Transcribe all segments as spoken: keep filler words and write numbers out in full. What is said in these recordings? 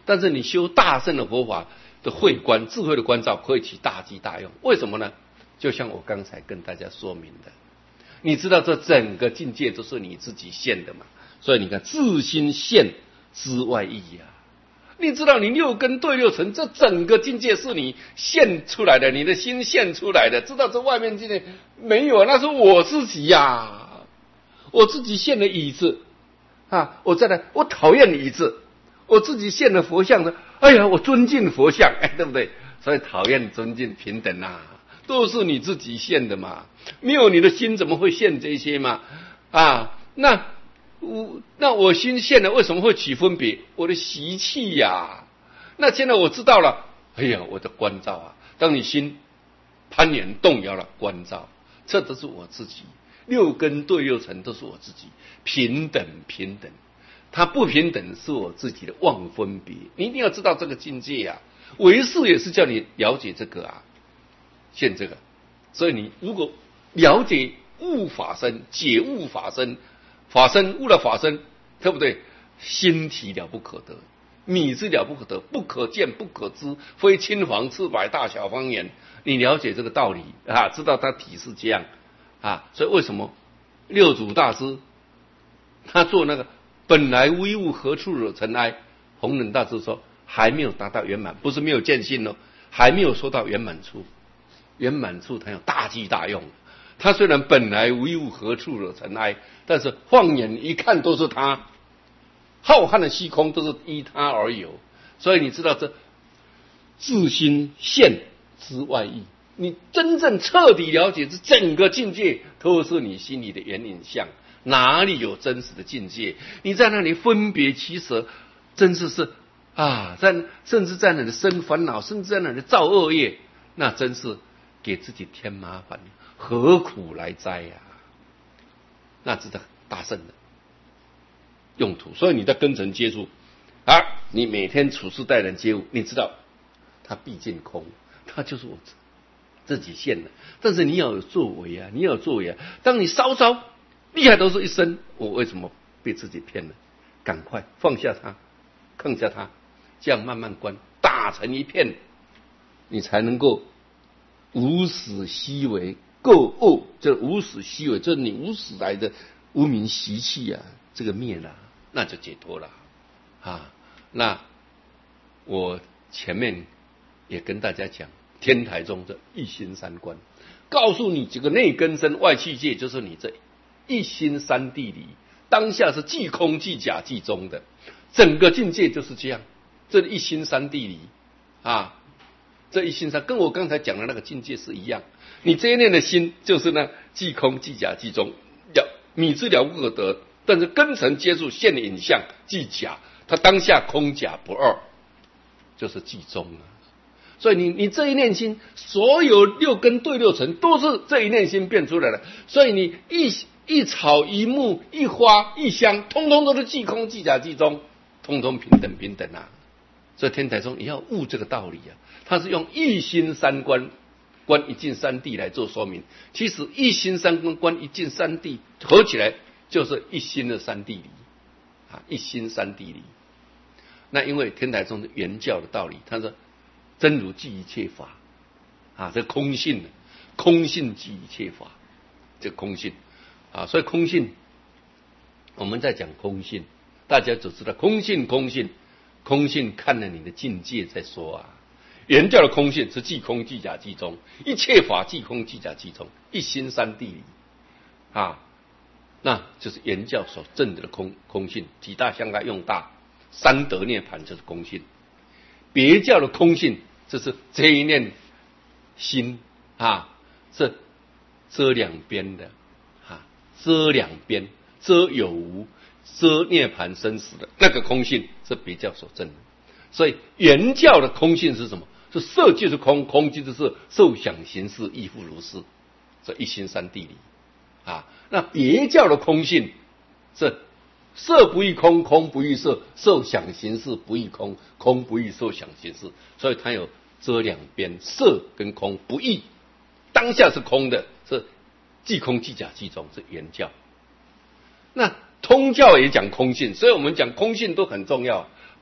但是你修大乘的佛法的慧观、智慧的观照，可以起大机大用。为什么呢？就像我刚才跟大家说明的，你知道这整个境界都是你自己现的嘛，所以你看自心现之外义啊。你知道你六根对六尘，这整个境界是你现出来的，你的心现出来的。知道这外面境界没有，那是我自己呀、啊，我自己现的椅子啊，我再来，我讨厌椅子，我自己现了佛像的，哎呀，我尊敬佛像，哎，对不对？所以讨厌、尊敬、平等啊，都是你自己现的嘛，没有你的心怎么会现这些嘛？啊，那。我那我心现了，为什么会起分别？我的习气呀、啊。那现在我知道了，哎呀，我的关照啊！当你心攀缘动摇了，关照，这都是我自己。六根对六尘都是我自己，平等平等。它不平等是我自己的妄分别。你一定要知道这个境界啊！唯识也是叫你了解这个啊，现这个。所以你如果了解悟法身，解悟法身。法身悟了法身，对不对？心体了不可得，米之了不可得，不可见不可知，非青黄赤白大小方圆。你了解这个道理啊，知道它体是这样啊，所以为什么六祖大师他做那个本来无物何处惹尘埃？弘忍大师说还没有达到圆满，不是没有见性哦，还没有说到圆满处。圆满处它有大机大用。他虽然本来无一物，何处惹尘埃？但是放眼一看都是他，浩瀚的虚空都是依他而有。所以你知道这自心现之外义，你真正彻底了解这整个境界都是你心里的缘影像，哪里有真实的境界？你在那里分别其舍，真是是啊，在甚至在那里生烦恼，甚至在那里造恶业，那真是给自己添麻烦。何苦来哉呀、啊？那值得大圣的用途。所以你在根尘接触啊，你每天处事待人接物，你知道它毕竟空，它就是我自己现的。但是你要有作为啊，你要有作为啊。当你稍稍厉害都是一生，我为什么被自己骗了？赶快放下它，放下它，这样慢慢观，打成一片，你才能够无始昔为。够恶，这无始昔为，这你无始来的无明习气啊，这个灭了，那就解脱了啊。那我前面也跟大家讲，天台中的一心三观，告诉你这个内根身外气界，就是你这一心三谛理，当下是即空即假即中的，整个境界就是这样，这一心三谛理啊。这一心三跟我刚才讲的那个境界是一样，你这一念的心就是呢，即空即假即中，了米之了不可得，但是根尘接触现的影像即假，它当下空假不二，就是即中啊。所以你你这一念心，所有六根对六尘都是这一念心变出来的，所以你一一草一木一花一香，通通都是即空即假即中，通通平等平等啊。所以天台宗也要悟这个道理啊，他是用一心三观观一尽三谛来做说明。其实一心三观观一尽三谛合起来就是一心的三谛理啊，一心三谛理。那因为天台宗的原教的道理，他说真如即一切法啊，这空性，空性即一切法，这空性啊，所以空性我们在讲空性，大家只知道空性空性。空性看了你的境界再说啊，原教的空性是即空即假即中，一切法即空即假即中，一心三谛理啊，那就是原教所证的空空性，体大相该用大，三得涅盘就是空性。别教的空性就是这一念心啊，是遮两边的啊，遮两边，遮有无。遮涅盘生死的那个空性是别教所证的，所以原教的空性是什么？是色即是空，空即是色，受想行识亦复如是，这一心三谛理啊。那别教的空性是色不异空，空不异色，受想行识不异空，空不异受想行识，所以它有遮两边，色跟空不异，当下是空的，是即空即假即中，是原教。那通教也讲空性，所以我们讲空性都很重要。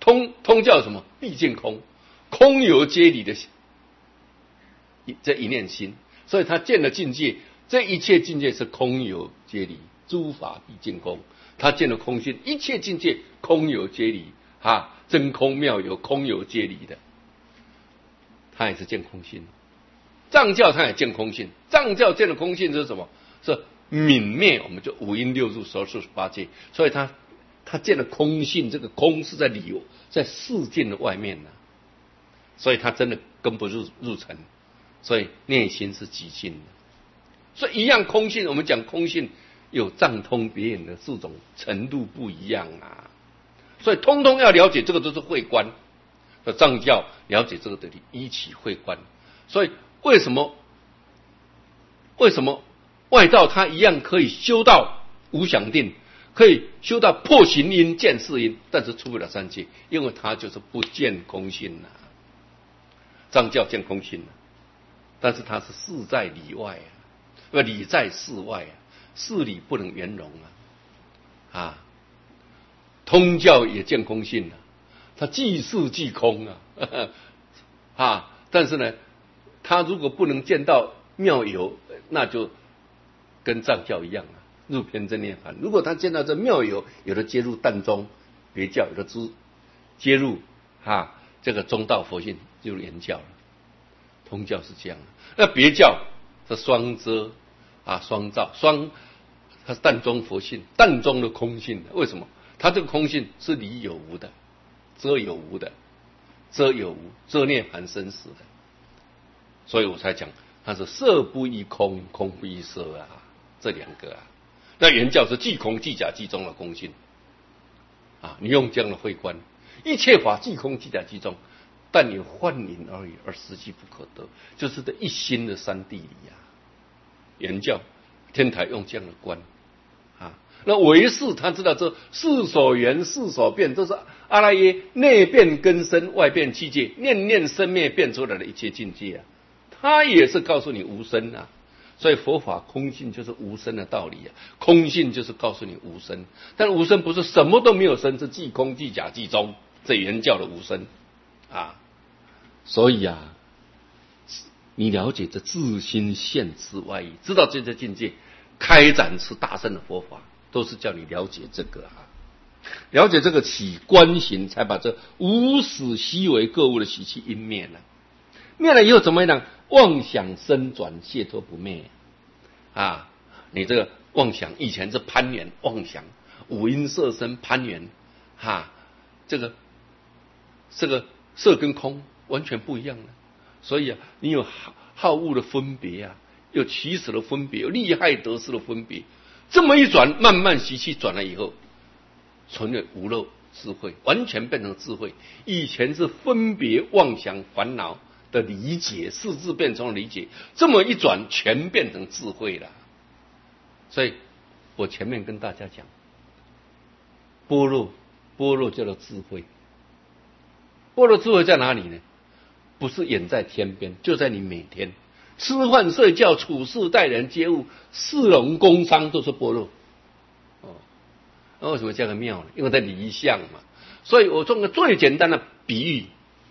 通通叫什么？毕竟空，空有皆理的这一念心，所以他见了境界，这一切境界是空有皆理，诸法毕竟空。他见了空性，一切境界空有皆理，哈，真空妙有，空有皆理的，他也是见空性。藏教他也见空性，藏教见了空性是什么？是泯灭，我们就五阴六入十二十八界，所以他他见了空性，这个空是在理在世界的外面呢、啊，所以他真的跟不入入尘，所以内心是极静的。所以一样空性，我们讲空性有藏通别眼的四种程度不一样啊，所以通通要了解，这个都是会观。藏教了解这个的一起会观，所以为什么为什么外道他一样可以修到无想定，可以修到破行因见世因，但是出不了三界，因为他就是不见空性啊。藏教见空性啊，但是他是事在理外啊，不理在事外啊，事理不能圆融啊。啊，通教也见空性啊，他既事既空啊，呵呵啊，但是呢，他如果不能见到妙有，那就跟藏教一样啊，入偏真涅槃。如果他见到这妙有，有的接入淡中别教，有的知接入啊这个中道佛性，就圆教了。通教是这样的，那别教是双遮啊双照双，它是淡中佛性，淡中的空性的。为什么？它这个空性是理有无的，遮有无的，遮有无，遮涅槃生死的。所以我才讲它是色不异空，空不异色啊，这两个啊。那原教是即空即假即中的空性啊，你用这样的慧观，一切法即空即假即中，但有幻影而已，而实际不可得，就是这一心的三谛理啊。原教天台用这样的观啊，那唯识他知道这事所缘事所变，这是阿赖耶内变根身，外变七界，念念生灭变出来的一切境界啊，他也是告诉你无生啊。所以佛法空性就是无生的道理啊，空性就是告诉你无生，但无生不是什么都没有生，是即空即假即中，这原教的无生啊。所以啊，你了解这自心现之外义，知道这些境界，开展出大乘的佛法，都是叫你了解这个啊，了解这个起观行，才把这无始悉为各物的习气因灭了。灭了以后怎么样？妄想生转，解脱不灭啊！你这个妄想以前是攀缘妄想，五阴色身攀缘哈、啊，这个这个色跟空完全不一样了。所以啊，你有好好恶的分别啊，有起始的分别，有利害得失的分别。这么一转，慢慢习气转了以后，纯为无漏智慧，完全变成智慧。以前是分别妄想烦恼的理解，四字变成理解，这么一转，全变成智慧了。所以我前面跟大家讲，般若，般若叫做智慧。般若智慧在哪里呢？不是远在天边，就在你每天吃饭、睡觉、处事、待人接物、事农工商，都是般若。哦，那为什么叫个妙呢？因为在离相嘛。所以我用个最简单的比喻。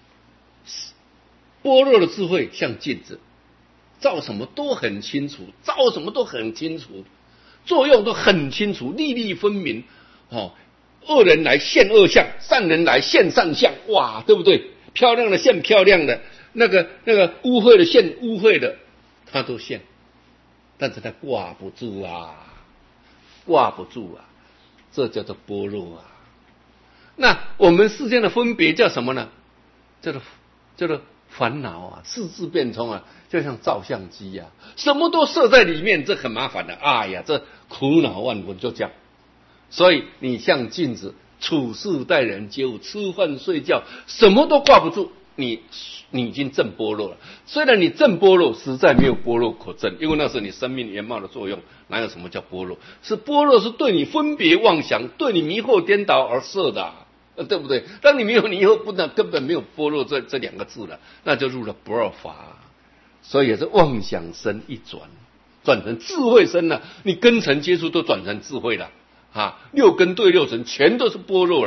般若的智慧像镜子，照什么都很清楚，照什么都很清楚，作用都很清楚，粒粒分明。哦，恶人来现恶相，善人来现善相，哇，对不对？漂亮的现漂亮的，那个那个污秽的现污秽的，他都现，但是他挂不住啊，挂不住啊，这叫做般若啊。那我们世间的分别叫什么呢？叫做叫做烦恼啊，四字变通啊，就像照相机啊，什么都设在里面，这很麻烦的。哎呀，这苦恼万分，就这样。所以你像镜子，处事待人接物，吃饭睡觉，什么都挂不住。你你已经证般若了，虽然你证般若，实在没有般若可证，因为那是你生命原貌的作用，哪有什么叫般若？是般若是对你分别妄想，对你迷惑颠倒而设的、啊。对不对？当你没有，你以后不能根本没有般若这这两个字了，那就入了不二法。所以也是妄想身一转，转成智慧身了。你根尘接触都转成智慧了啊！六根对六尘全都是般若了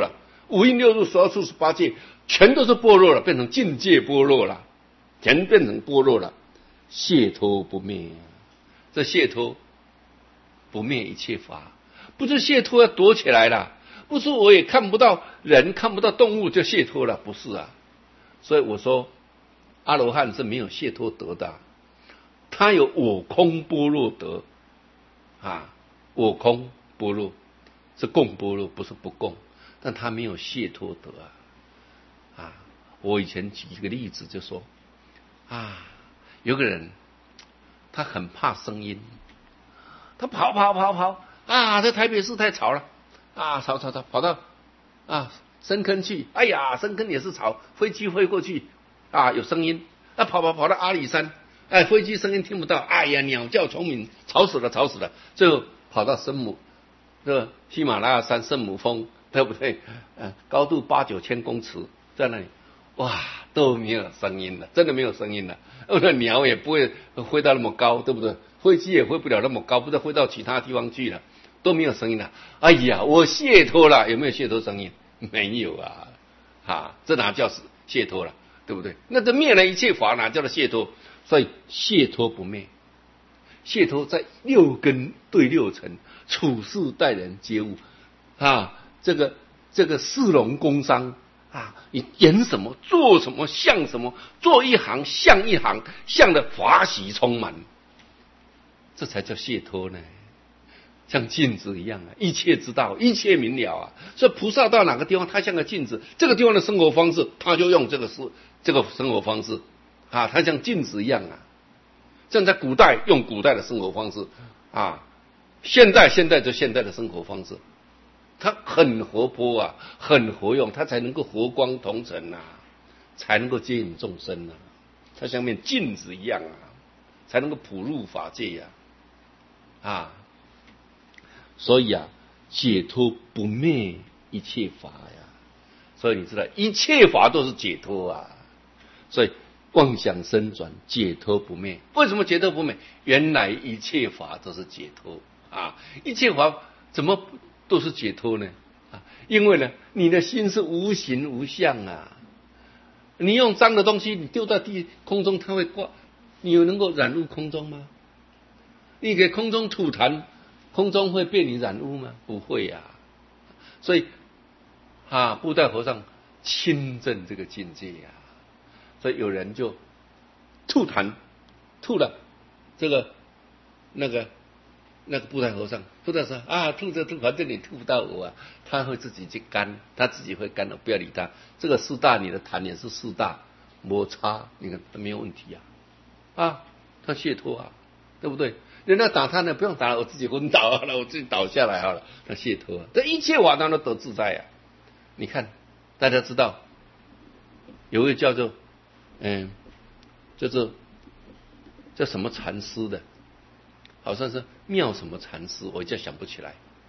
五阴六入十二处十八界，全都是般若了，变成境界般若了，全变成般若了。解脱不灭，这解脱不灭一切法，不是解脱要躲起来了，不是我也看不到人看不到动物就解脱了，不是啊。所以我说阿罗汉是没有解脱得的，他有我空般若得啊，我空般若是共般若，不是不共，但他没有解脱得啊。啊，我以前举一个例子就说啊，有个人他很怕声音，他跑跑跑跑啊，在台北市太吵了啊，吵吵吵，跑到啊深坑去，哎呀，深坑也是吵，飞机飞过去啊有声音，啊跑跑跑到阿里山，哎飞机声音听不到，哎呀鸟叫虫鸣，吵死了吵死了，最后跑到圣母这个喜马拉雅山圣母峰，对不对？呃，高度八九千公尺，在那里哇都没有声音了，真的没有声音了。那鸟也不会飞到那么高，对不对？飞机也飞不了那么高，不知道飞到其他地方去了，都没有声音了。哎呀，我解脱了，有没有解脱声音？没有啊，啊，这哪叫解脱了，对不对？那这灭了一切法，哪叫做解脱？所以解脱不灭，解脱在六根对六尘，处事待人接物啊，这个这个市容工商。啊，你演什么做什么像什么，做一行像一行，像的法喜充满，这才叫解脱呢。像镜子一样啊，一切知道，一切明了啊。所以菩萨到哪个地方，他像个镜子，这个地方的生活方式，他就用这个是这个生活方式啊，他像镜子一样啊。像在古代用古代的生活方式啊，现在现在就现在的生活方式。他很活泼啊，很活用，他才能够和光同尘啊，才能够接引众生啊。他像面镜子一样啊，才能够普入法界呀、啊。啊，所以啊，解脱不灭一切法呀。所以你知道，一切法都是解脱啊。所以妄想生转，解脱不灭。为什么解脱不灭？原来一切法都是解脱啊！一切法怎么都是解脱呢？啊，因为呢，你的心是无形无相啊。你用脏的东西，你丢到地空中，它会挂，你有能够染入空中吗？你给空中吐痰，空中会被你染污吗？不会呀、啊。所以啊，布袋和尚亲证这个境界呀、啊。所以有人就吐痰，吐了这个那个。那个布袋和尚，布袋说啊，吐着吐，反正你吐不到我啊，他会自己去干，他自己会干的，不要理他。这个四大，你的痰也是四大，摩擦，你看没有问题啊，啊，他解脱啊，对不对？人家打他呢，不用打了，我自己昏倒好了，我自己倒下来好了，他解脱啊，这一切法当然都得自在啊。你看，大家知道有一个叫做嗯，叫做叫什么禅师的。好像是妙什么禅师，我一下想不起来。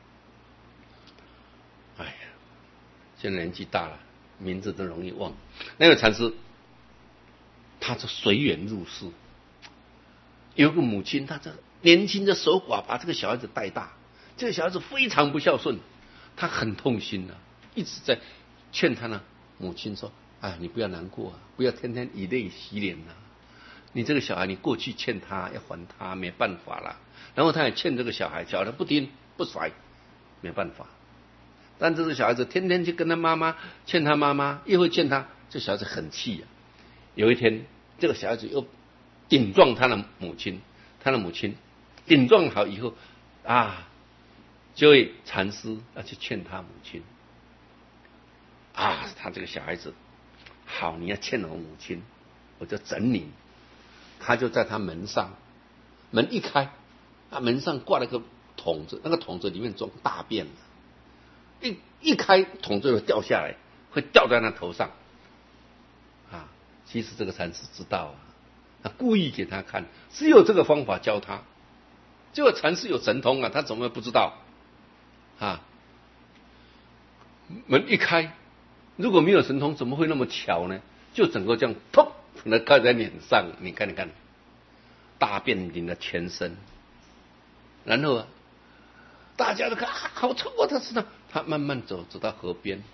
哎呀，现在年纪大了，名字都容易忘。那个禅师，他是随缘入世。有个母亲，她这年轻的守寡把这个小孩子带大，这个小孩子非常不孝顺，他很痛心啊，一直在劝他呢。母亲说：“哎，你不要难过啊，不要天天以泪洗脸呐、啊。你这个小孩，你过去欠他要还他，没办法了。然后他也欠这个小孩，小孩不听不甩，没办法。但这个小孩子天天去跟他妈妈欠他妈妈，又会欠他，这小孩子很气啊。有一天，这个小孩子又顶撞他的母亲，他的母亲顶撞好以后啊，就会禅师要去劝他母亲啊，他这个小孩子好，你要欠我母亲，我就整你。他就在他门上，门一开，啊，门上挂了个桶子，那个桶子里面装大便了，一一开桶子就掉下来，会掉在他头上，啊，其实这个禅师知道啊，他故意给他看，只有这个方法教他，结果禅师有神通啊，他怎么会不知道？啊，门一开，如果没有神通，怎么会那么巧呢？就整个这样砰。那盖在脸上，你看，你看，大便淋了全身，然后啊，大家都看啊，好臭啊！他知道，他慢慢走，走到河边，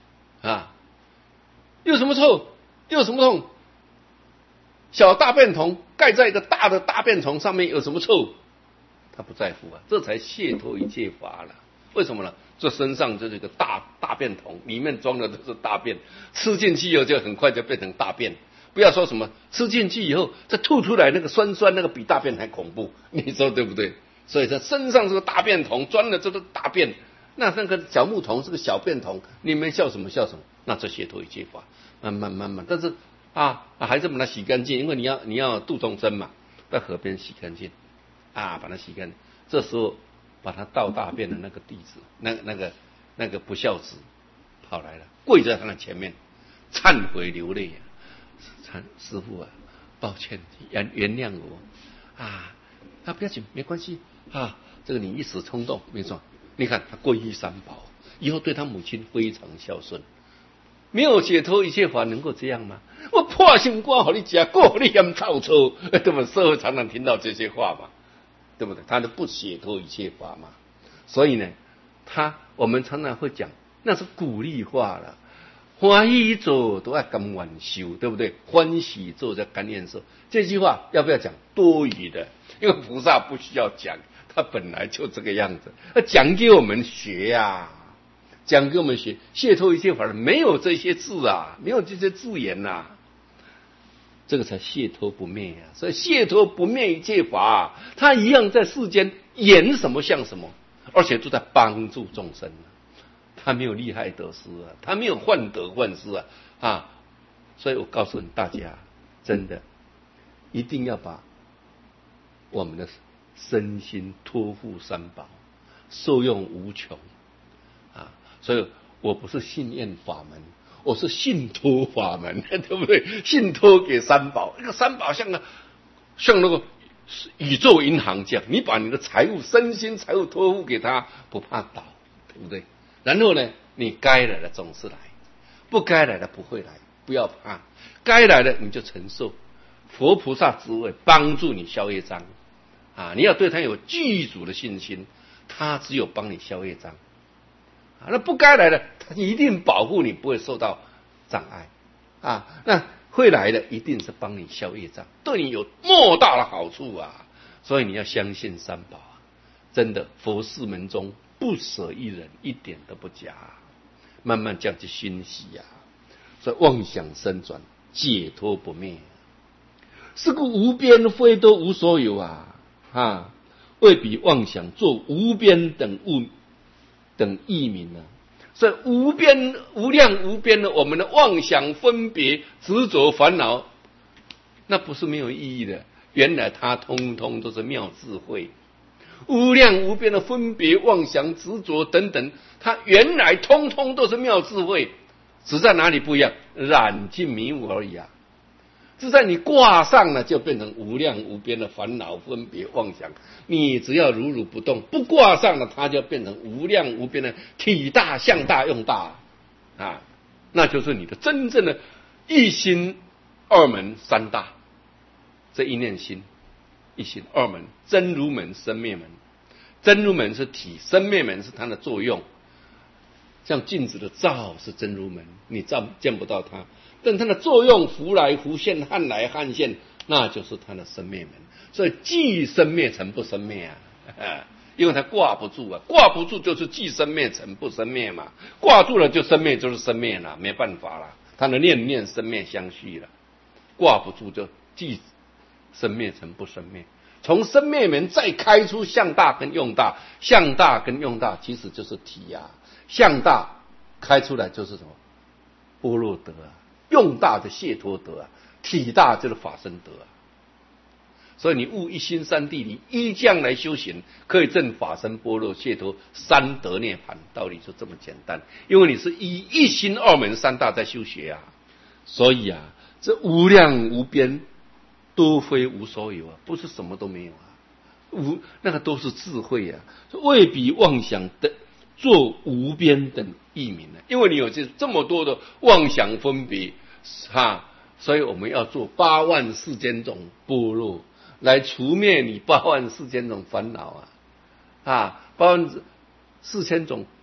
啊，有什么臭？有什么痛？小大便桶盖在一个大的大便桶上面，有什么臭？他不在乎啊，这才解脱一切法了。为什么呢？这身上就是一个大大便桶，里面装的都是大便，吃进去以后就很快就变成大便。不要说什么吃进去以后再吐出来那个酸酸，那个比大便还恐怖，你说对不对？所以他身上是个大便桶，装的这个大便，那那个小木桶是个小便桶，你们笑什么笑什么？那这解脱一切法，慢慢慢慢，但是啊，还是把它洗干净，因为你要你要度众生嘛，在河边洗干净啊，把它洗干净。这时候把他倒大便的那个弟子，那那个那个不孝子跑来了，跪在他的前面，忏悔流泪啊，忏师父啊，抱歉，原原谅我啊，啊不要紧，没关系啊，这个你一时冲动，没错。你看他皈依三宝，以后对他母亲非常孝顺。没有解脱一切法能够这样吗？我破心肝好你吃，过好你嫌臭臭，对不对？社会常常听到这些话嘛，对不对？他都不解脱一切法嘛。所以呢，他我们常常会讲，那是鼓励话了。欢喜做都要甘愿受，对不对？欢喜做叫甘愿受。这句话要不要讲？多余的，因为菩萨不需要讲，他本来就这个样子，他讲给我们学呀、啊。讲给我们学解脱一切法的，没有这些字啊，没有这些字眼呐、啊，这个才解脱不灭啊。所以解脱不灭一切法、啊，它一样在世间演什么像什么，而且都在帮助众生、啊。他没有利害得失啊，他没有患得患失啊啊！所以我告诉大家，真的一定要把我们的身心托付三宝，受用无穷。所以我不是信念法门，我是信托法门，对不对？信托给三宝，那个三宝像个像那个宇宙银行这样，你把你的财务、身心财务托付给他，不怕倒，对不对？然后呢，你该来的总是来，不该来的不会来，不要怕，该来的你就承受。佛菩萨之位帮助你消业障啊！你要对他有具足的信心，他只有帮你消业障。那不该来的，他一定保护你不会受到障碍啊！那会来的一定是帮你消业障，对你有莫大的好处啊！所以你要相信三宝啊！真的，佛事门中不舍一人，一点都不假、啊。慢慢这样去熏习啊！所以妄想生转，解脱不灭。是故无边非都无所有啊！啊，未比妄想作无边等物。等义名呢、啊，所以无边无量无边的我们的妄想分别执着烦恼，那不是没有意义的。原来它通通都是妙智慧，无量无边的分别妄想执着等等，它原来通通都是妙智慧，只在哪里不一样？染尽迷雾而已啊！只在你挂上了，就变成无量无边的烦恼分别妄想。你只要如如不动，不挂上了，它就变成无量无边的体大、相大、用大啊！那就是你的真正的一心二门三大。这一念心、一心二门，真如门、生灭门。真如门是体，生灭门是它的作用。像镜子的照是真如门，你照见不到它。但它的作用浮来浮现，撼来撼现，那就是它的生灭门。所以既生灭成不生灭啊，啊因为它挂不住啊，挂不住就是既生灭成不生灭嘛，挂住了就生灭就是生灭了，没办法了，它的念念生灭相续了，挂不住就既生灭成不生灭。从生灭门再开出相大跟用大，相大跟用大其实就是体啊，相大开出来就是什么？波罗德啊。用大的解脱德啊，体大就是法身德啊。所以你悟一心三谛，你依这样来修行，可以证法身般若解脱三德涅槃，道理就这么简单。因为你是依一心二门三大在修学啊，所以啊，这无量无边都非无所有啊，不是什么都没有啊，无那个都是智慧啊，未比妄想的。做无边等义名呢？因为你有这这么多的妄想分别哈，所以我们要做八万四千种般若来除灭你八万四千种烦恼啊啊，八万四千种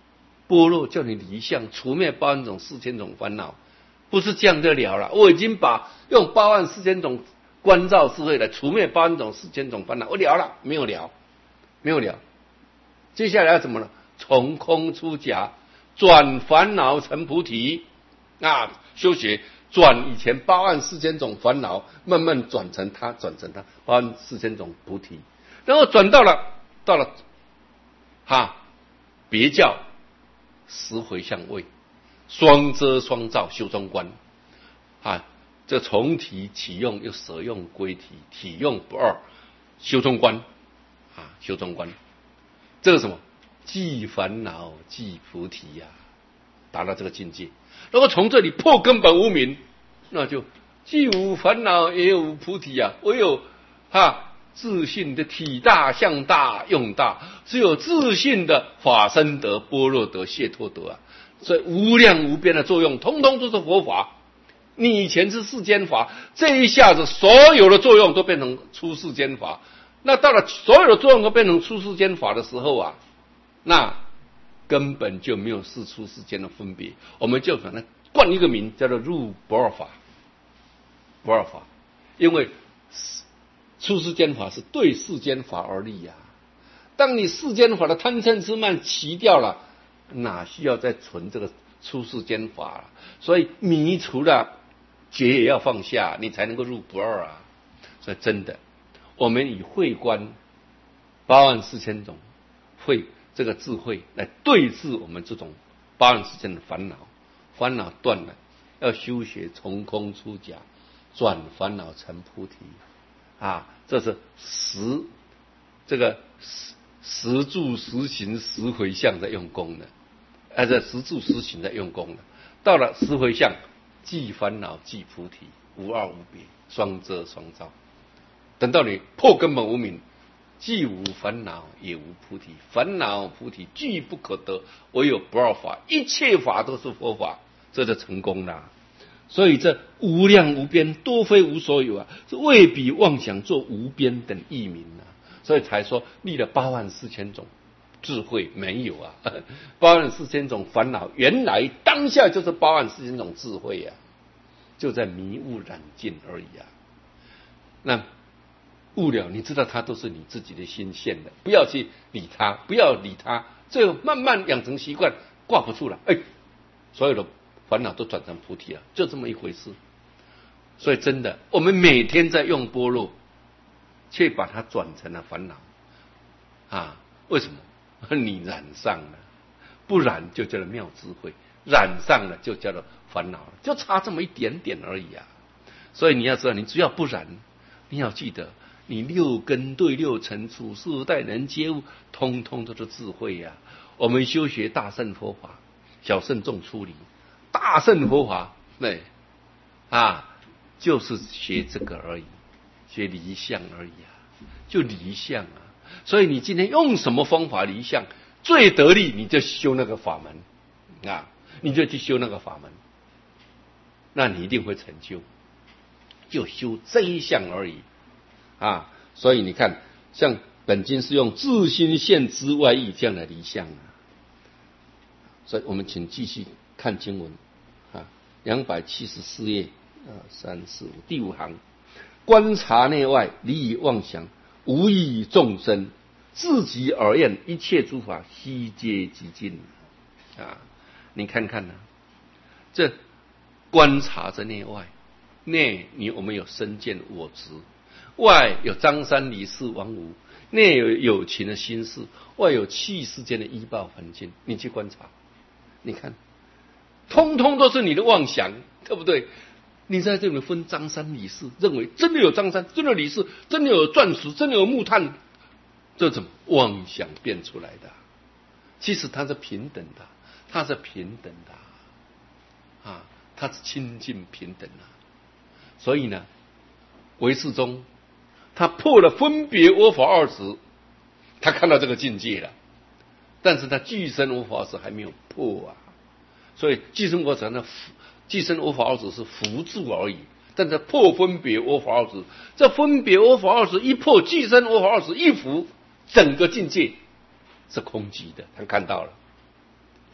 般若叫你离相，除灭八万种四千种烦恼，不是这样就了了。我已经把用八万四千种观照智慧来除灭八万种四千种烦恼，我了了，没有了，没有了。接下来要怎么呢？从空出假，转烦恼成菩提啊！修学转以前八万四千种烦恼，慢慢转成它，转成它八万四千种菩提，然后转到了到了哈别教十回向位，双遮双照修中观啊！这从体起用又舍用归体，体用不二，修中观啊，修中观，这个什么？即烦恼即菩提呀、啊，达到这个境界。如果从这里破根本无明，那就既无烦恼也无菩提啊！唯有啊自信的体大相大用大，只有自信的法身德、般若德、解脱德啊！所以无量无边的作用，通通都是佛法。你以前是世间法，这一下子所有的作用都变成出世间法。那到了所有的作用都变成出世间法的时候啊，那根本就没有世出世间的分别，我们就可能冠一个名叫做入不二法。不二法，因为出世间法是对世间法而立呀、啊。当你世间法的贪嗔痴慢齐掉了，哪需要再存这个出世间法了？所以迷除了，觉也要放下，你才能够入不二啊。所以真的，我们以慧观八万四千种慧这个智慧来对治我们这种八万四千的烦恼，烦恼断了，要修学从空出假，转烦恼成菩提啊！这是十这个十十住十行十回向在用功的，而且十住十行在用功的。到了十回向，即烦恼即菩提，无二无别，双遮双照。等到你破根本无明，既无烦恼也无菩提，烦恼菩提俱不可得，唯有不二法，一切法都是佛法，这就成功了。所以这无量无边，多非无所有啊，是未比妄想作无边等义名啊。所以才说立了八万四千种智慧没有啊，八万四千种烦恼，原来当下就是八万四千种智慧啊，就在迷雾染尽而已啊。那悟了，你知道它都是你自己的心现的，不要去理它，不要理它，最后慢慢养成习惯，挂不住了，哎，所有的烦恼都转成菩提了，就这么一回事。所以真的，我们每天在用般若，却把它转成了烦恼啊！为什么？你染上了，不染就叫做妙智慧，染上了就叫做烦恼了，就差这么一点点而已啊！所以你要知道，你只要不染，你要记得，你六根对六尘处事待人接物，通通都是智慧呀、啊！我们修学大乘佛法，小乘众出离。大乘佛法，对啊，就是学这个而已，学离相而已啊，就离相啊。所以你今天用什么方法离相最得力，你就修那个法门啊，你就去修那个法门，那你一定会成就。就修这一项而已啊。所以你看，像本经是用自心现之外义这样的离相啊。所以我们请继续看经文啊，两百七十四页，二三四五第五行，观察内外，离以妄想，无益众生，自己而言，一切诸法悉皆极尽啊！你看看呢、啊，这观察着内外，内你我们有身见我执，外有张三李四王五，内有有情的心事，外有气世间的依报环境，你去观察。你看，通通都是你的妄想，对不对？你在这里分张三李四，认为真的有张三，真的有李四，真的有钻石，真的有木炭，这种妄想变出来的。其实它是平等的，它是平等的啊，它是清净平等的。所以呢，唯识宗他破了分别我法二执，他看到这个境界了。但是他具身无法二执还没有破啊，所以具身无法二执，具身无法二执是辅助而已。但是破分别我法二执，这分别我法二执一破，具身我法二执一服，整个境界是空寂的。他看到了，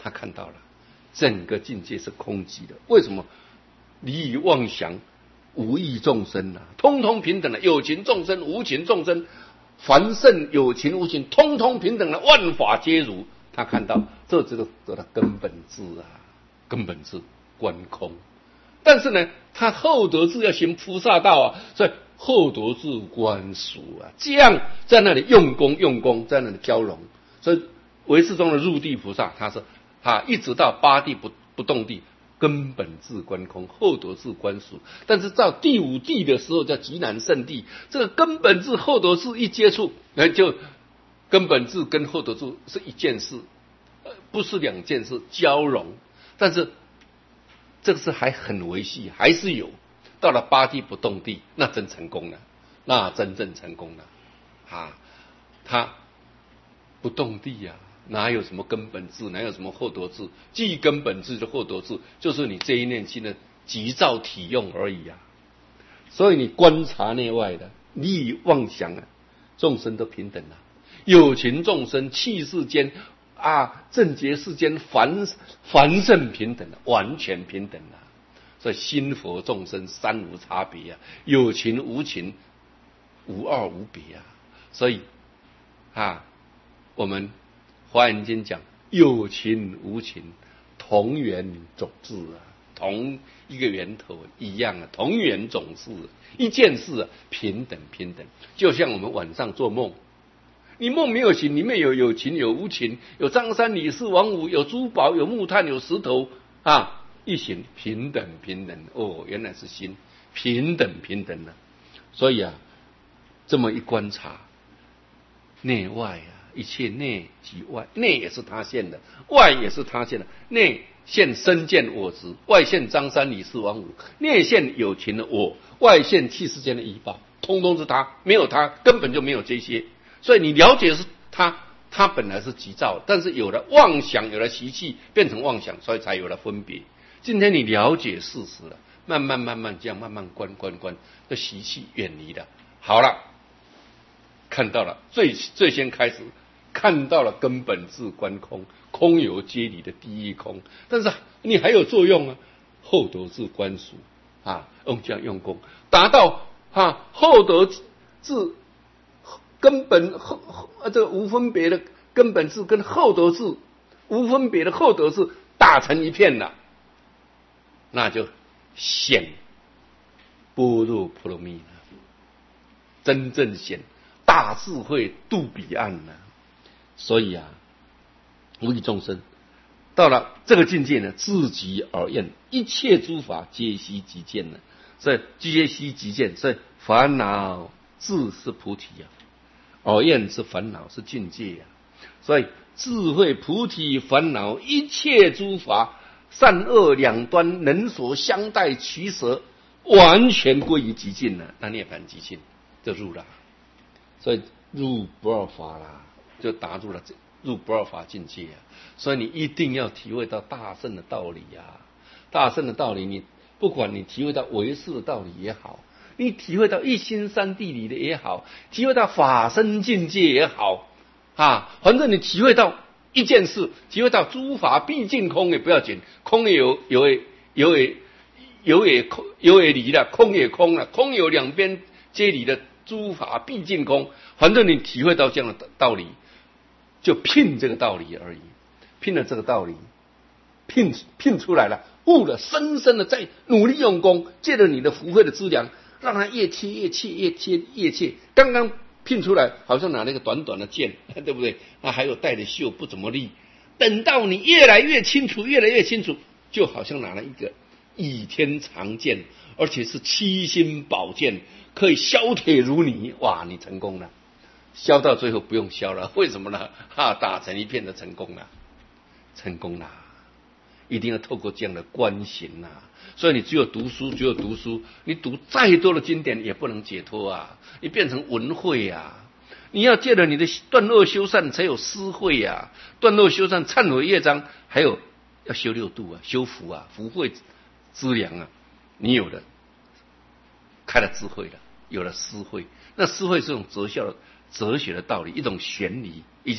他看到了整个境界是空寂的。为什么？离以妄想，无益众生啊，通通平等了。有情众生、无情众生，凡圣有情无情，通通平等了，万法皆如。他看到这这个这个根本智啊，根本智观空。但是呢，他厚德智要行菩萨道啊，所以厚德智观俗啊，这样在那里用功用功，在那里交融。所以唯识中的入地菩萨，他是啊，一直到八地不不动地，根本智观空，厚德智观俗。但是到第五地的时候，叫极难胜地，这个根本智厚德智一接触，那就根本智跟厚德智是一件事，不是两件事，交融。但是这个是还很维系，还是有。到了八地不动地，那真成功了，那真正成功了啊！他不动地呀、啊，哪有什么根本智，哪有什么厚德智？既根本智的厚德智，就是你这一念心的急躁体用而已啊。所以你观察内外的，你以妄想啊，众生都平等了、啊，有情众生气世间啊，正觉世间凡凡圣平等了、啊，完全平等了、啊。所以心佛众生三无差别啊，有情无情，无二无别啊。所以啊，我们华严经讲有情无情，同源种质啊，同一个源头一样啊，同源种质，一件事啊，平等平等。就像我们晚上做梦，你梦没有醒，里面有有情有无情，有张三李四王五，有珠宝有木炭有石头啊。一行平等平等哦，原来是心平等平等的，所以啊，这么一观察，内外啊，一切内即外，内也是他现的，外也是他现的。内现身见我执，外现张三李四王五，内现有情的我，外现气世间的依报，通通是他，没有他根本就没有这些。所以你了解是他，他本来是急躁，但是有了妄想，有了习气，变成妄想，所以才有了分别。今天你了解事实了，慢慢慢慢这样慢慢观观观，这习气远离了，好了，看到了最最先开始看到了根本智观空，空有皆离的第一空。但是你还有作用啊，厚德智观俗啊，用这样用功，达到啊厚德智根本厚这个无分别的根本智跟厚德智无分别的厚德智打成一片了。那就显般若波罗蜜了，真正显大智慧度彼岸了。所以啊，无益众生到了这个境界呢，自极而厌，一切诸法皆悉即见了。所以皆悉即见，所以烦恼智是菩提啊，而厌是烦恼，是境界啊。所以智慧菩提烦恼一切诸法。善恶两端能所相待取舍，完全归于极尽了，那涅槃极尽就入了，所以入不二法啦，就达入了入不二法境界啊。所以你一定要体会到大圣的道理啊，大圣的道理，你不管你体会到唯识的道理也好，你体会到一心三谛理的也好，体会到法身境界也好啊，反正你体会到。一件事，体会到诸法毕竟空也不要紧，空也有有也有也有也空有也离了，空也空了，空有两边皆离的诸法毕竟空，反正你体会到这样的道理，就拼这个道理而已，拼了这个道理，拼拼出来了，悟了，深深的在努力用功，借着你的福慧的资粮，让它越切越切越切越切，刚刚。拼出来好像拿那个短短的剑，对不对？那还有带的锈，不怎么利。等到你越来越清楚，越来越清楚，就好像拿了一个倚天长剑，而且是七星宝剑，可以削铁如泥。哇，你成功了！削到最后不用削了，为什么呢？哈，打成一片的成功了，成功了！一定要透过这样的观行啊！所以你只有读书，只有读书，你读再多的经典也不能解脱啊！你变成文慧啊！你要借着你的断恶修善，才有思慧啊！断恶修善、忏悔业障，还有要修六度啊，修福啊，福慧资粮啊！你有了，开了智慧了，有了思慧，那思慧是一种哲学的哲学的道理，一种玄理，已经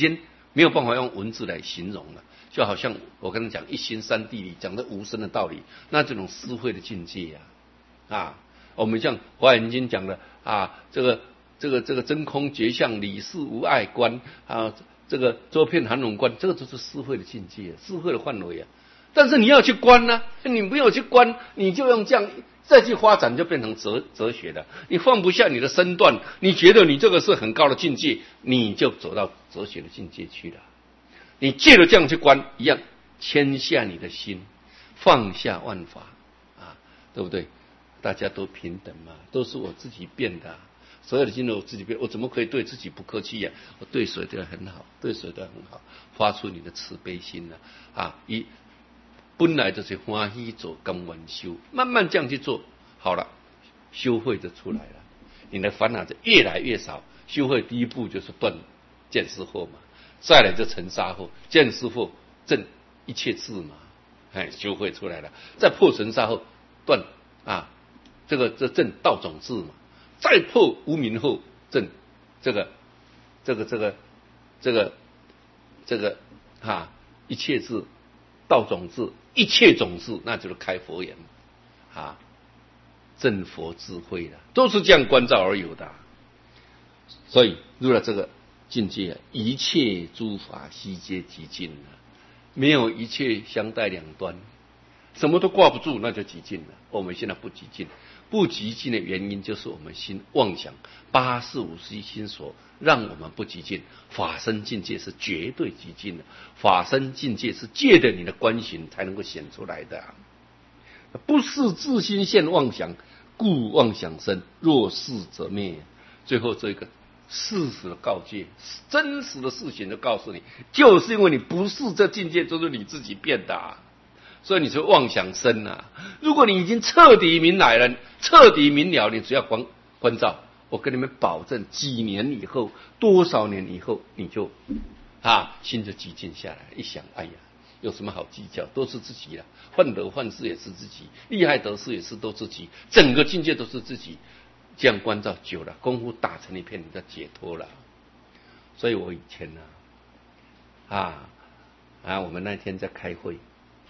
没有办法用文字来形容了。就好像我跟你讲一心三地理，讲的无声的道理，那这种思慧的境界呀、啊，啊，我们像《华严经》讲的啊，这个这个这个真空觉相理事无碍观啊，这个周遍含容观，这个都是思慧的境界，思慧的范围啊。但是你要去观呢、啊，你没有去观，你就用这样再去发展，就变成哲哲学了。你放不下你的身段，你觉得你这个是很高的境界，你就走到哲学的境界去了。你借着这样去观，一样谦下你的心，放下万法啊，对不对？大家都平等嘛，都是我自己变的、啊，所有的经都我自己变，我怎么可以对自己不客气呀、啊？我对谁都很好，对谁都很好，发出你的慈悲心了 啊, 啊！一本来就是欢喜做，甘愿修，慢慢这样去做，好了，修慧就出来了，你的烦恼就越来越少。修慧第一步就是断见思惑嘛。再来就成沙惑，见思惑证一切智嘛，哎，修慧出来了。再破尘沙后断啊，这个这证道种智嘛。再破无明后证这个这个这个这个这个啊一切智道种智一切种智，那就是开佛眼啊，证佛智慧了，都是这样观照而有的。所以入了这个境界啊，一切诸法悉皆极尽了，没有一切相待两端，什么都挂不住，那就极尽了。我们现在不极尽，不极尽的原因就是我们心妄想八四五十一心所，让我们不极尽。法身境界是绝对极尽的，法身境界是借着你的观行才能够显出来的、啊。不是自心现妄想，故妄想生；若是则灭。最后这个事实的告诫，真实的事情就告诉你，就是因为你不是这境界，就是你自己变的、啊，所以你是妄想生啊。如果你已经彻底明来了，彻底明了，你只要观观照，我跟你们保证，几年以后，多少年以后，你就啊心就寂静下来。一想，哎呀，有什么好计较？都是自己了，患得患失也是自己，利害得失也是都自己，整个境界都是自己。这样关照久了，功夫打成一片，你就解脱了。所以我以前呢、啊，啊啊，我们那天在开会，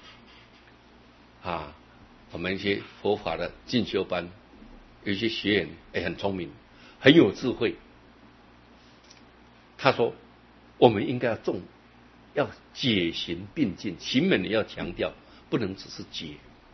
啊，我们一些佛法的进修班，有一些学员也很聪明，很有智慧。他说，我们应该要重，要解行并进，行门也要强调，不能只是解。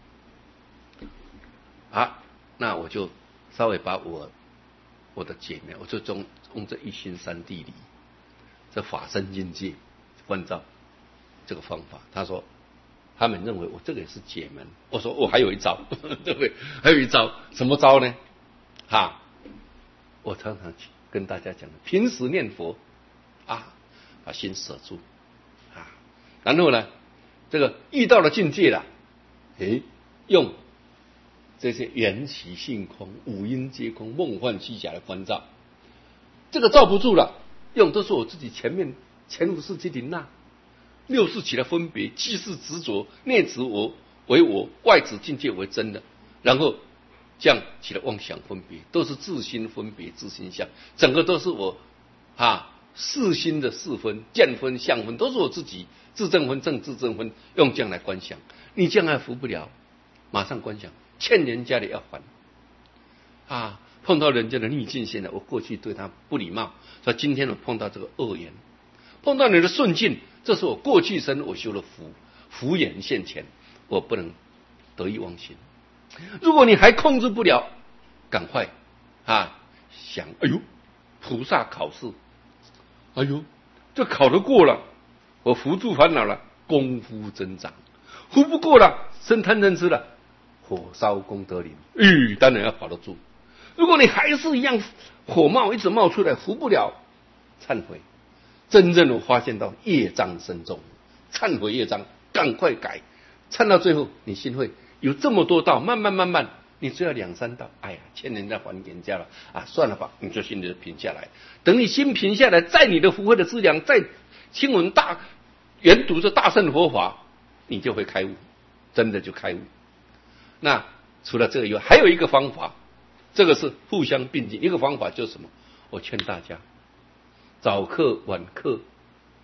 啊，那我就。稍微把我我的解明，我就用用这一心三地理，这法身境界关照这个方法。他说，他们认为我这个也是解门。我说我还有一招，对不对？还有一招，什么招呢？哈，我常常跟大家讲，平时念佛啊，把心舍住啊，然后呢，这个遇到了境界了，诶，用。这些缘起性空、五阴皆空、梦幻虚假的关照，这个罩不住了，用都是我自己前面前五世七林那六世起来分别，既是执着，内执我为我，外执境界为真的，然后这样起来妄想分别，都是自心分别、自心相，整个都是我啊四心的四分、见分、相分，都是我自己自证分、正自证分，用这样来观想，你这样还服不了，马上观想。欠人家的要还啊！碰到人家的逆境现在，我过去对他不礼貌，所以今天我碰到这个恶缘，碰到你的顺境，这是我过去生我修了福，福缘现前，我不能得意忘形。如果你还控制不了，赶快啊想，哎呦，菩萨考试，哎呦，这考得过了，我扶住烦恼了，功夫增长；扶不过了，生贪嗔痴了。火烧功德林，吁，当然要保得住。如果你还是一样火冒一直冒出来，扶不了，忏悔。真正的发现到业障深重，忏悔业障，赶快改。忏到最后，你心会有这么多道，慢慢慢慢，你只要两三道，哎呀，欠人家还给人家了啊，算了吧，你就心里就平下来。等你心平下来，在你的福慧的资粮，在听闻大研读这大乘佛法，你就会开悟，真的就开悟。那除了这个以外，还有一个方法，这个是互相并进。一个方法就是什么？我劝大家，早课晚课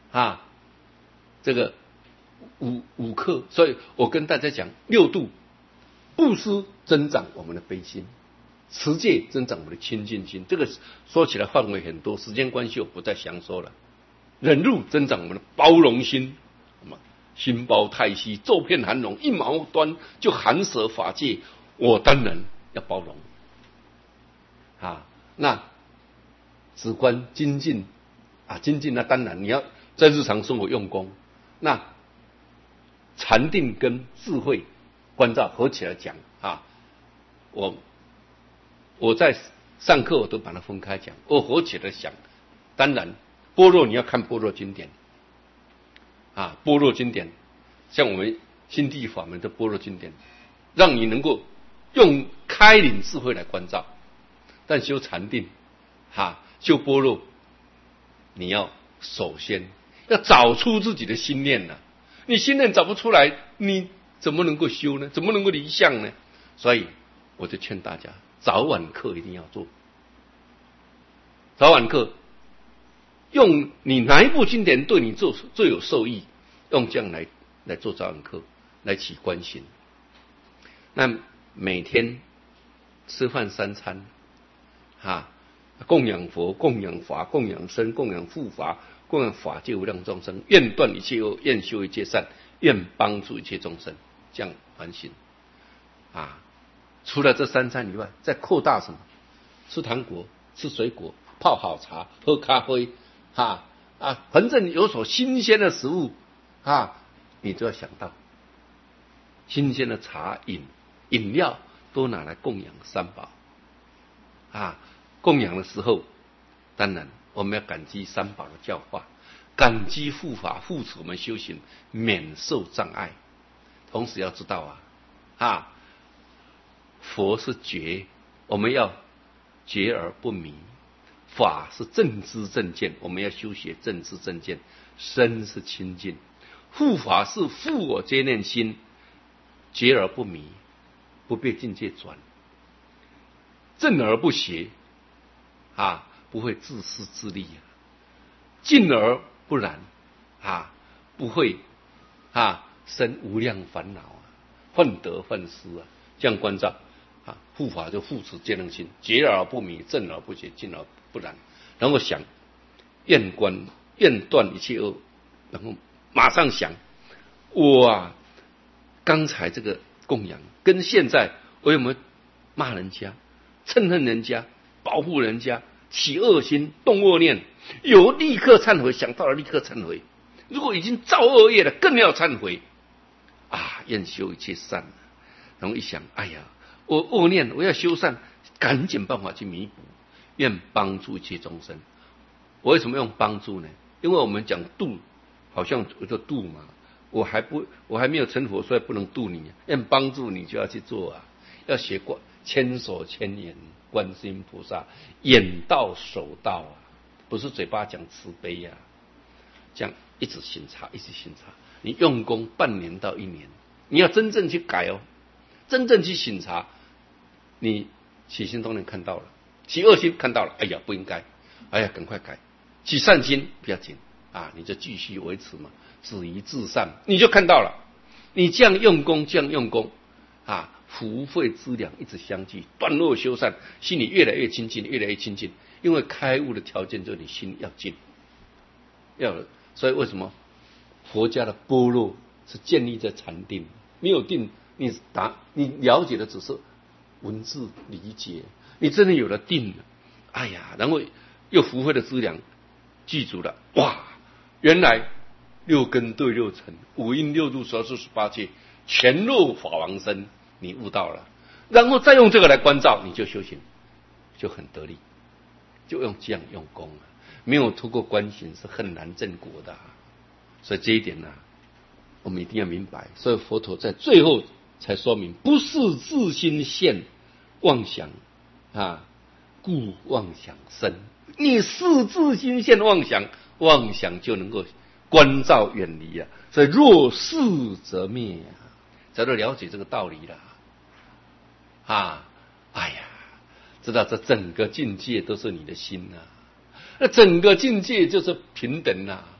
啊，这个五五克，所以我跟大家讲，六度布施增长我们的悲心，持戒增长我们的清净心。这个说起来范围很多，时间关系我不再详说了。忍辱增长我们的包容心，心包太虚，骤变寒容，一毛端就寒舍法界，我当然要包容啊。那止观精进啊，精进那当然你要在日常生活用功。那禅定跟智慧关照合起来讲啊，我我在上课我都把它分开讲，我合起来想。当然般若你要看般若经典啊，般若经典像我们心地法门的般若经典，让你能够用开领智慧来关照。但修禅定哈，修般若，你要首先要找出自己的心念呢、啊。你心念找不出来，你怎么能够修呢？怎么能够离相呢？所以我就劝大家，早晚课一定要做。早晚课用你哪一部经典对你最最有受益，用这样来来做早晚课，来起观心。那每天吃饭三餐，哈，供养佛、供养法、供养僧、供养护法。供养法界无量众生，愿断一切恶，愿修一切善，愿帮助一切众生，这样完行啊！除了这三餐以外，再扩大什么？吃糖果，吃水果，泡好茶，喝咖啡，哈啊，反正有所新鲜的食物啊，你就要想到新鲜的茶饮、饮料都拿来供养三宝啊！供养的时候，当然我们要感激三宝的教化，感激护法护持我们修行，免受障碍。同时要知道啊，啊，佛是觉，我们要觉而不迷；法是正知正见，我们要修学正知正见。身是清净，护法是护我皆念心，觉而不迷，不被境界转；正而不邪，啊。不会自私自利啊，静而不染啊，不会啊生无量烦恼啊，患得患失啊，这样关照啊，护法就护持戒能心，觉而不迷，正而不邪，静而不染，然后想愿观愿断一切恶，然后马上想我啊，刚才这个供养跟现在我有没有骂人家、憎恨人家、保护人家？起恶心，动恶念，有立刻忏悔，想到了立刻忏悔。如果已经造恶业了，更要忏悔啊！愿修一切善，然后一想，哎呀，我恶念，我要修善，赶紧办法去弥补。愿帮助一切众生。我为什么用帮助呢？因为我们讲度，好像有个度嘛，我还不，我还没有成佛，所以不能度你。愿帮助你就要去做啊，要学过千手千眼。观世音菩萨眼到手到啊，不是嘴巴讲慈悲呀、啊，这样一直省察，一直省察。你用功半年到一年，你要真正去改哦，真正去省察。你起心动念看到了，起恶心看到了，哎呀不应该，哎呀赶快改。起善心不要紧啊，你就继续维持嘛，止于至善，你就看到了。你这样用功，这样用功啊。福慧资粮一直相继，断恶修善，心里越来越亲近，越来越亲近。因为开悟的条件就是你心要静，要所以为什么佛家的般若是建立在禅定？没有定，你答你了解的只是文字理解，你真的有了定了，哎呀，然后又福慧的资粮记住了，哇，原来六根对六尘，五阴六度十二十八界，全入法王身。你悟到了，然后再用这个来关照，你就修行就很得力，就用这样用功啊，没有透过观行是很难正果的、啊，所以这一点呢、啊，我们一定要明白。所以佛陀在最后才说明，不是自心现妄想啊，故妄想生。你是自心现妄想，妄想就能够关照远离啊。所以若是则灭啊，才能了解这个道理了。啊，哎呀，知道这整个境界都是你的心呐、啊，那整个境界就是平等呐、啊，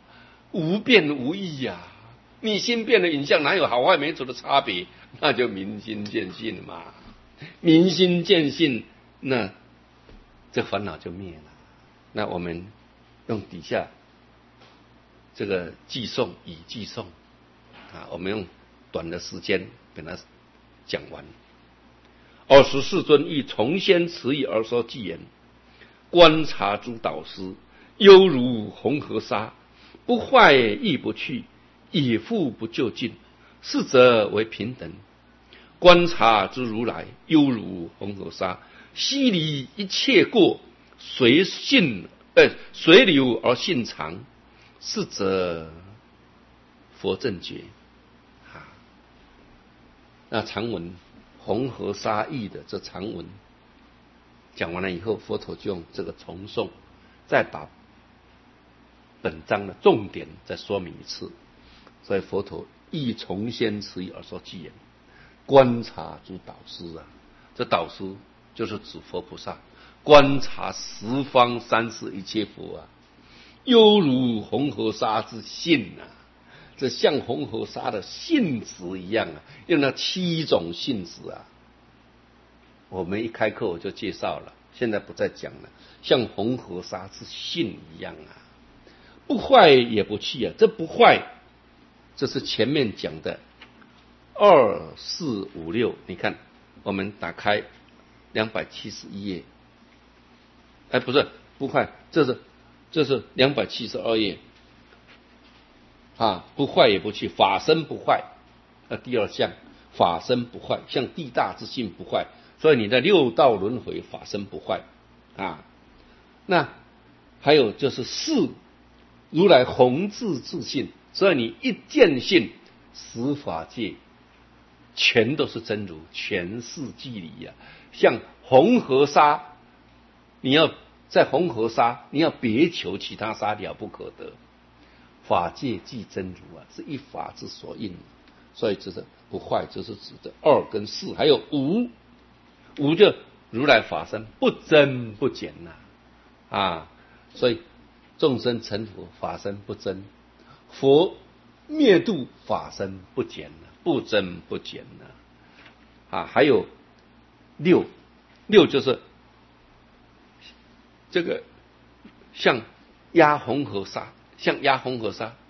无变无异呀、啊。你心变的影像哪有好坏美丑的差别？那就明心见性嘛。明心见性，那这烦恼就灭了。那我们用底下这个寄送以寄送啊，我们用短的时间给它讲完。二十四尊亦从先持意而说偈言：观察诸导师，犹如红河沙，不坏亦不去，也复不就近，是则为平等。观察之如来，犹如红河沙，悉离一切过，随性呃随流而性常，是则佛正觉。啊，那长文红河沙义的这长文讲完了以后，佛陀就用这个重诵，再把本章的重点再说明一次。所以佛陀亦从先持意而说偈言：观察诸导师啊，这导师就是指佛菩萨，观察十方三世一切佛啊，犹如红河沙之性啊，这像红河沙的性质一样啊，用那七种性质啊。我们一开课我就介绍了，现在不再讲了，像红河沙之性一样啊，不坏也不去啊，这不坏，这是前面讲的二四五六，你看，我们打开两百七十一页，哎，不是不坏，这是这是两百七十二页啊，不坏也不去，法身不坏，那第二项，法身不坏，像地大之性不坏，所以你的六道轮回法身不坏啊。那还有就是四，如来弘治自性，所以你一见性，十法界全都是真如，全是寂离啊。像红河沙，你要在红河沙，你要别求其他沙了不可得。法界即真如啊，是一法之所应，所以这是不坏，就是指的二跟四，还有无，无就如来法身不增不减呐 啊, 啊，所以众生成佛法身不增，佛灭度法身不减呐，不增不减呐 啊, 啊，还有六，六就是这个像压红河沙。像压红河沙，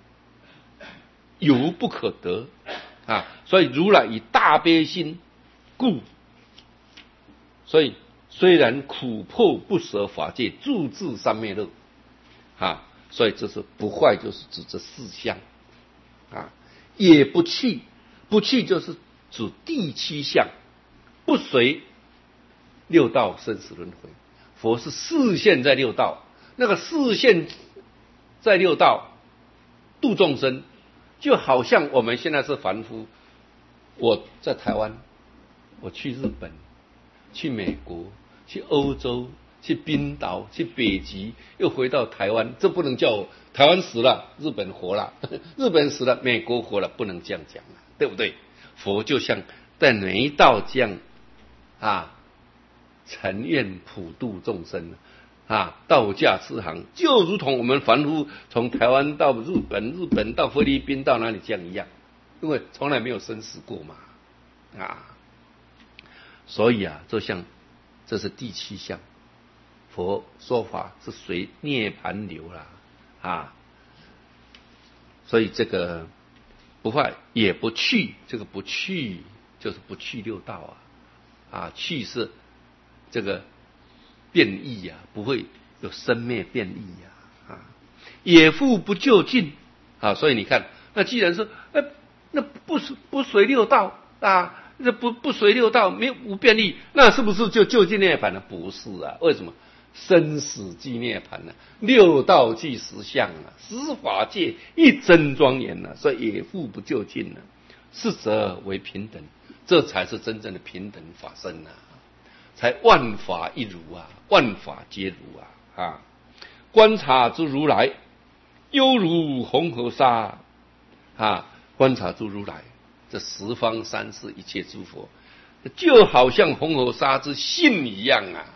有不可得啊！所以如来以大悲心故，所以虽然苦迫不舍法界，住自三昧乐啊！所以这是不坏，就是指这四项啊，也不去，不去就是指第七项，不随六道生死轮回。佛是示现在六道，那个示现在六道度众生，就好像我们现在是凡夫，我在台湾，我去日本，去美国，去欧洲，去冰岛，去北极，又回到台湾，这不能叫我台湾死了，日本活了，日本死了，美国活了，不能这样讲了，对不对？佛就像在每一道这样啊，承愿普度众生啊，道驾慈航，就如同我们凡夫从台湾到日本，日本到菲律宾到哪里这样一样，因为从来没有生死过嘛，啊，所以啊，就像这是第七项，佛说法是随涅盘流啦，啊，所以这个不坏也不去，这个不去就是不去六道啊，啊，去是这个变异呀、啊，不会有生灭变异呀、啊，啊，也复不就近啊，所以你看，那既然说，呃，那不不随六道啊，那不不随六道，没有无变异，那是不是就就近涅槃了？不是啊，为什么？生死即涅槃呢、啊？六道即实相啊，十法界一真庄严呢、啊，所以也复不就近呢、啊，是则为平等，这才是真正的平等法身啊。才万法一如啊，万法皆如啊！啊，观察之如来，犹如红河沙啊！观察之如来，这十方三世一切诸佛，就好像红河沙之性一样啊！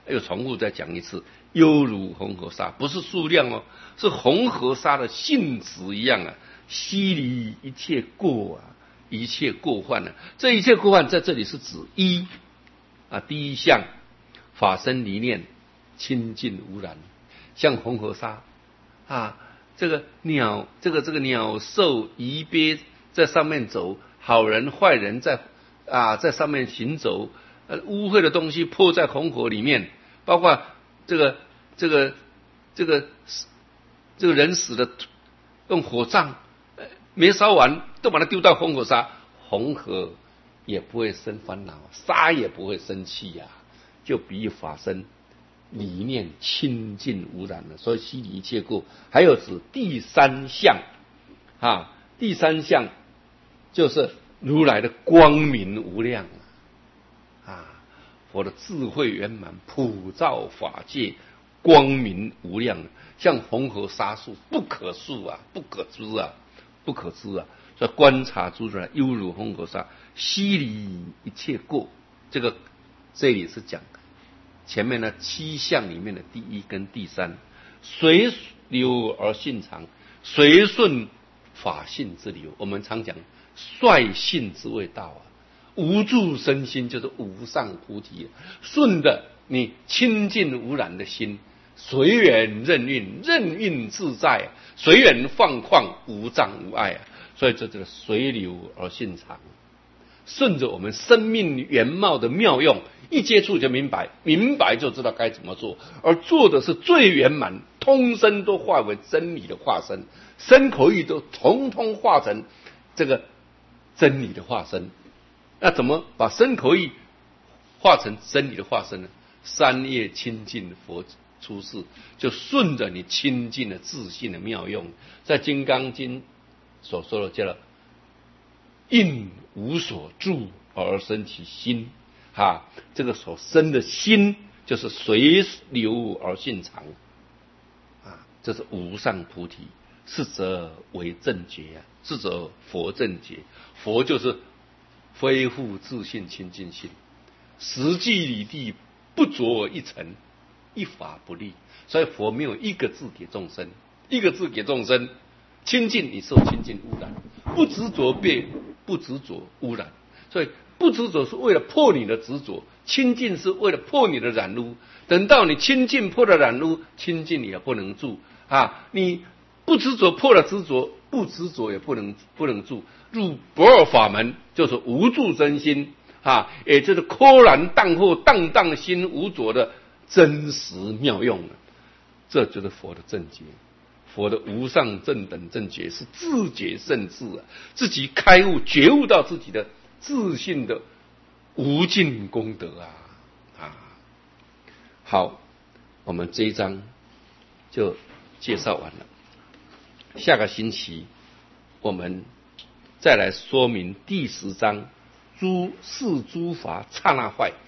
又重复再讲一次，犹如恒河沙，不是数量哦，是恒河沙的性质一样啊，悉离一切过啊，一切过患啊。这一切过患在这里是指一啊，第一项法身离念清净无染，像恒河沙啊，这个鸟，这个这个鸟兽鱼鳖在上面走，好人坏人在啊在上面行走，呃污秽的东西泼在恒河里面，包括这个这个这个这个人死的用火葬没烧完，都把它丢到恒河沙，恒河也不会生烦恼，沙也不会生气呀、啊，就比喻法身理念清净无染了，所以悉离一切过。还有指第三项啊，第三项就是如来的光明无量啊，佛的智慧圆满，普照法界，光明无量，像恒河沙数不可数啊，不可知啊，不可知啊。所以观察诸如来犹如恒河沙，悉离一切过。这个这里是讲前面的七项里面的第一跟第三，随流而性常，随顺法性之流。我们常讲率性之谓道啊，无住身心就是无上菩提，顺着你清净无染的心，随缘任运，任运自在，随缘放旷，无障无碍啊。所以这就是随流而性常，顺着我们生命原貌的妙用，一接触就明白，明白就知道该怎么做，而做的是最圆满，通身都化为真理的化身，身口意都统统化成这个真理的化身。那怎么把身口意化成真理的化身呢？三业清净佛出世，就顺着你清净的自信的妙用，在《金刚经》所说的叫做应无所住而生其心啊，这个所生的心就是随流而性常啊，这是无上菩提，是则为正觉啊，是则佛正觉。佛就是恢复自信清净心，实际理地不着一尘，一法不立。所以佛没有一个字给众生，一个字给众生，清净你受清净污染，不执着被不执着污染。所以不执着是为了破你的执着，清净是为了破你的染污。等到你清净破了染污，清净你也不能住啊！你不执着破了执着，不执着也不能不能住。入不二法门就是无住真心啊，也就是豁然荡后荡荡心无着的真实妙用了。这就是佛的正觉，佛的无上正等正觉是自觉圣智啊，自己开悟觉悟到自己的自信的无尽功德啊啊！好，我们这一章就介绍完了。下个星期我们再来说明第十章诸是诸法刹那坏。